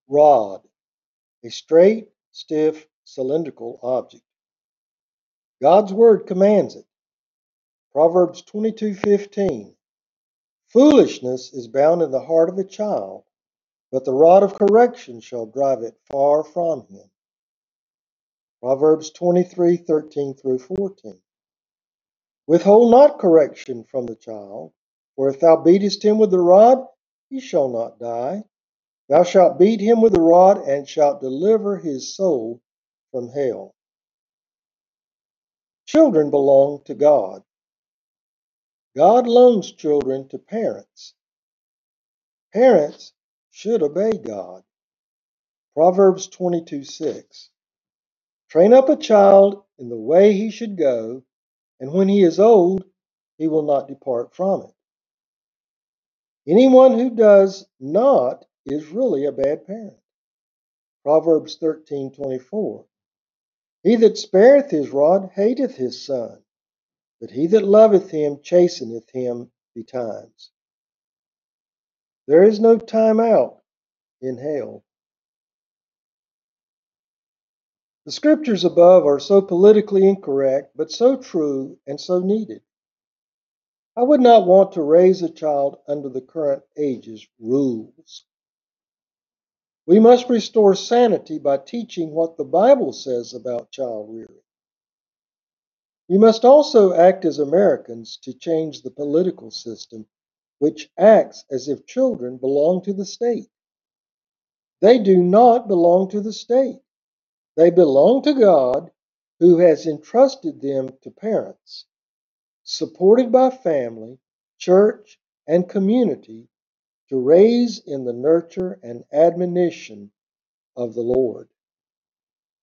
Rod, a straight, stiff, cylindrical object. God's word commands it. Proverbs 22:15. Foolishness is bound in the heart of a child, but the rod of correction shall drive it far from him. Proverbs 23:13 through 14. Withhold not correction from the child, for if thou beatest him with the rod, he shall not die. Thou shalt beat him with the rod, and shalt deliver his soul from hell. Children belong to God. God loans children to parents. Parents should obey God. Proverbs 22:6. Train up a child in the way he should go, and when he is old, he will not depart from it. Anyone who does not is really a bad parent. Proverbs 13:24. He that spareth his rod hateth his son, but he that loveth him chasteneth him betimes. There is no time out in hell. The scriptures above are so politically incorrect, but so true and so needed. I would not want to raise a child under the current age's rules. We must restore sanity by teaching what the Bible says about child rearing. We must also act as Americans to change the political system, which acts as if children belong to the state. They do not belong to the state. They belong to God, who has entrusted them to parents, supported by family, church, and community, to raise in the nurture and admonition of the Lord.